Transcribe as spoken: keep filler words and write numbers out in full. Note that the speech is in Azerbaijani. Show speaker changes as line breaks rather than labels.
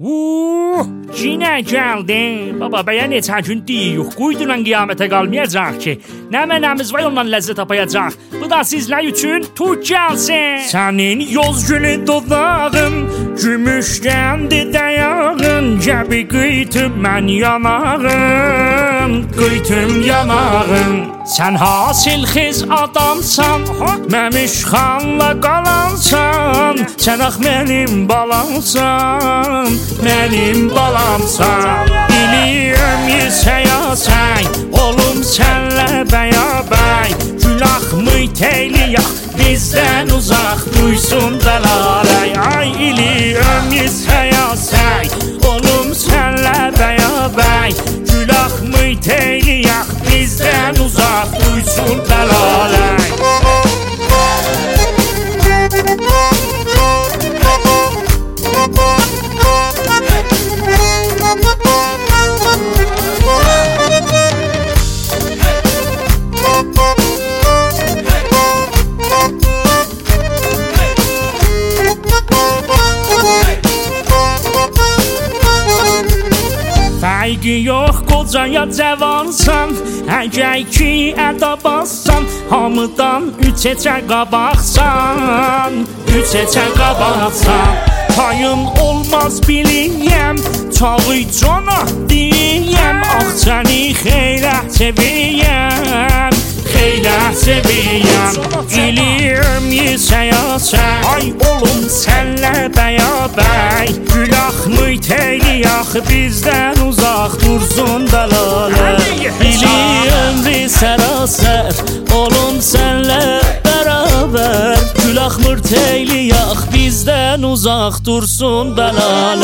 Uuu, yine geldi. Baba beyan et her gün deyik. Quydulan qiyamətə qalmayacaq ki. Nə mənəmiz var ondan ləzzət tapayacaq. Bu da sizlər üçün tut gəlsin. Sənin yoz gülü dodağın, gümüşdəndi dəyağın. Gəbi qıytım mən yanağın, qıytım yanağın. Sən hasil xiz adamsan, məmiş xanla qalansan. Sən ax mənim balamsan, mənim balamsan. Bilirəm yesəyəsən, olum sənlə bəyabəy. Gülah mütəyliyək, bizdən uzaq duysun dəlalay. Ay iliyəm yesəyəsən, olum sənlə bəyabəy. Gülah mütəyliyək, bizdən uzaq duysun dəlalay. Fərqi yox qocaya cavansan, əgər ki əda bassan, hamıdan üç heçə qabaqsan, üç heçə qabaqsan. Payın olmaz biliyəm, çağı cana deyəm, ax səni xeylə seviyəm, xeylə seviyəm. İliyəm yesəyəsən, ay olum sənlə bəyabəy. Gülah mütəyliyək, bizdən uzaq dursun dəlalə. İliyəm sərasər, olum sənlə bərabər. Gülah mütəyliyək, bizdən uzaq dursun dəlalə.